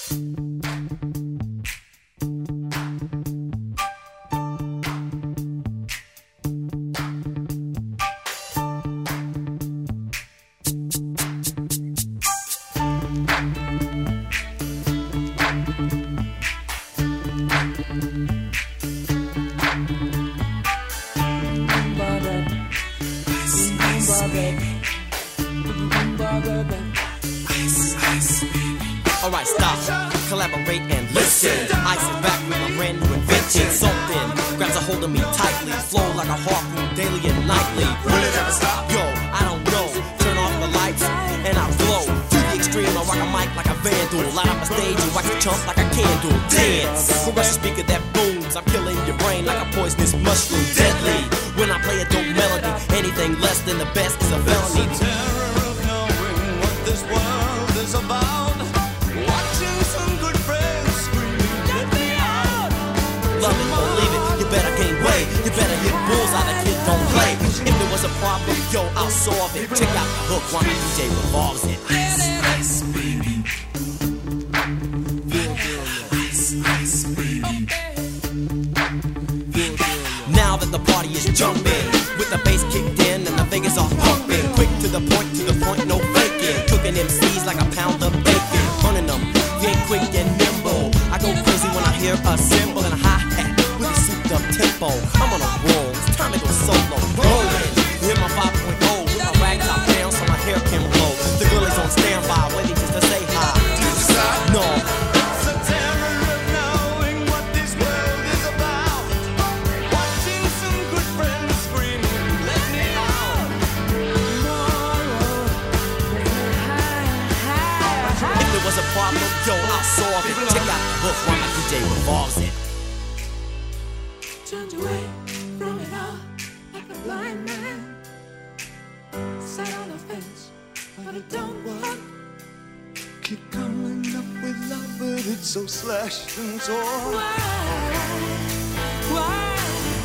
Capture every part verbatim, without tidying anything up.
Alright, stop, collaborate and listen. I sit back with my brand new invention. Something grabs a hold of me tightly, flow like a harpoon daily and nightly. Will it ever stop? Yo, I don't know. Turn off the lights and I'll glow. To the extreme, I rock a mic like a vandal. Light up a stage and wax a chump like a candle. Dance, caress a speaker that booms. I'm killing your brain like a poisonous mushroom. Deadly, when I play a dope melody. Anything less than the best is a felony. The terror of knowing what this world is about. Watching some good friends screaming, let me out. Love it or leave it, you better gain weight. You better hit bulls out, the kid don't play. If there was a problem, yo, I'll solve it. Check out the hook while my D J revolves it. Ice, ice, baby. Ice, ice, baby. Now that the party is jumping, with the bass kicked in and the fingers are pumping. Quick to the point, to the point, no faking. Cooking M Cs like a pound of bacon. Running them, you ain't quick and nimble. I go crazy when I hear a cymbal and a hi-hat with a souped up tempo. I'm on a roll, it's time to go solo. Rolling, hear my five point oh with my rag top down so my hair can blow. The girl is on standby, waiting just to say hi. Did you stop? No. It's the terror of knowing what this world is about. Watching some good friends screaming, let me out. If there was a problem, yo, I'll solve it. Check out the hook while my D J revolves it. Turned away from it all like a blind man. Sat on the fence, but it don't work. Keep coming up with love, but it's so slashed and torn. Why? Why?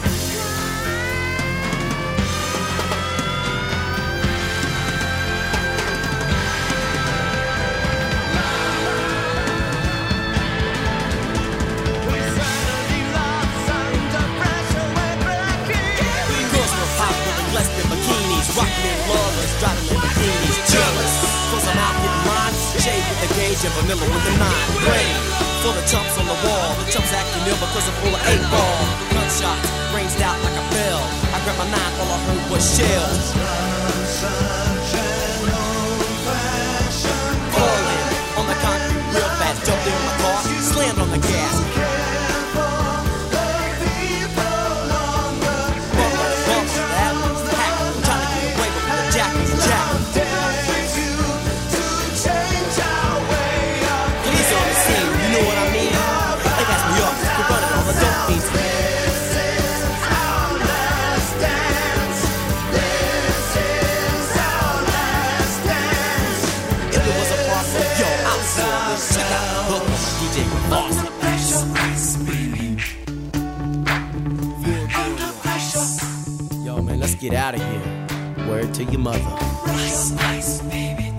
Girls were popular in less than bikinis. Rockin' in lovers, driving Lamborghinis. Jealous, cause I'm out getting mine. Shade with the gauge and vanilla with the nine. Rain, full of chumps on the wall. The chumps acting ill because I'm full of eight ball. Gunshots, ranged out like a bell. I grabbed my nine, all I heard was shells. Falling on the concrete real fast. Jumped in my car, slammed on the gas. Yo, man, let's get out of here. Word to your mother. Ice, ice, baby.